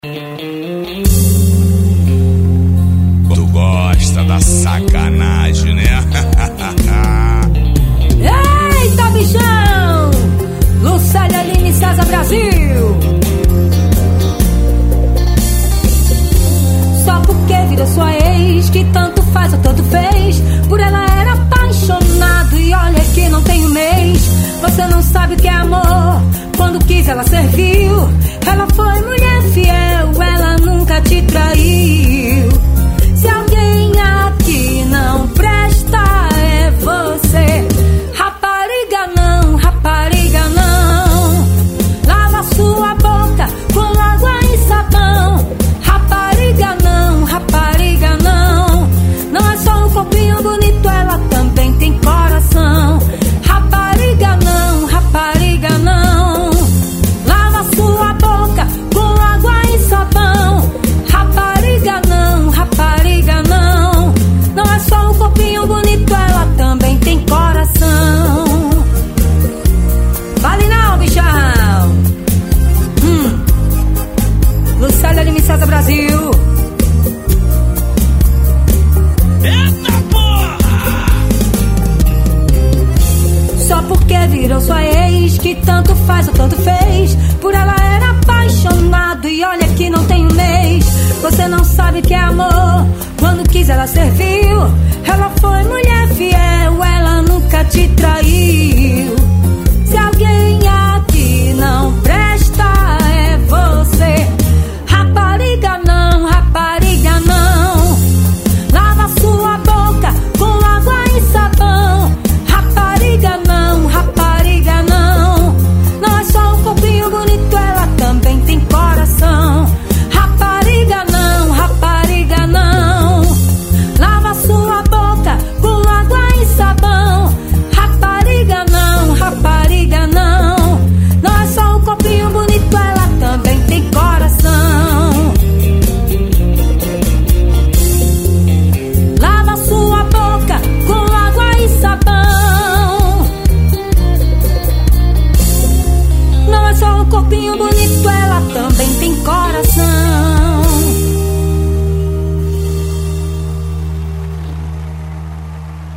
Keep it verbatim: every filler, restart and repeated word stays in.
Tu gosta da sacanagem, né? Eita, bichão! Lucélia, Aline, César, Brasil! Só porque virou sua ex, que tanto faz ou tanto fez. Por ela era apaixonado e olha que não tem um mês. Você não sabe o que é amor, quando quis ela serviu. Ela foi mulher fiel, ela nunca te traiu. Se alguém aqui não presta, é você. Rapariga não, rapariga não. Lava sua boca com água e sabão. Rapariga não, rapariga não. Não é só um corpinho bonito, ela também tem coração. Rapariga não, rapariga não. Lava sua boca com água e sabão. Rapariga não, rapariga não. Não é só um corpinho bonito, ela também tem coração. Vale não, bichão. Hum. Lucélia, Aline, César, Brasil. Eita porra! Só porque virou sua ex, que tanto faz ou tanto fez. Por ela era apaixonado e olha que não tem um mês. Você não sabe o que é amor, quando quis ela serviu. Ela foi mulher fiel, ela nunca te traiu. Se alguém aqui não presta, é você. Rapariga não, rapariga não. Lava sua boca com água e sabão. Rapariga não, rapariga não. Não é só um corpinho bonito, ela também tem coração. Rapariga não, rapariga não. Lava sua boca com água e sabão. Rapariga não, rapariga não. Não é só um corpinho bonito, ela também tem coração. Lava sua boca com água e sabão. Não é só um corpinho bonito, ela também tem coração.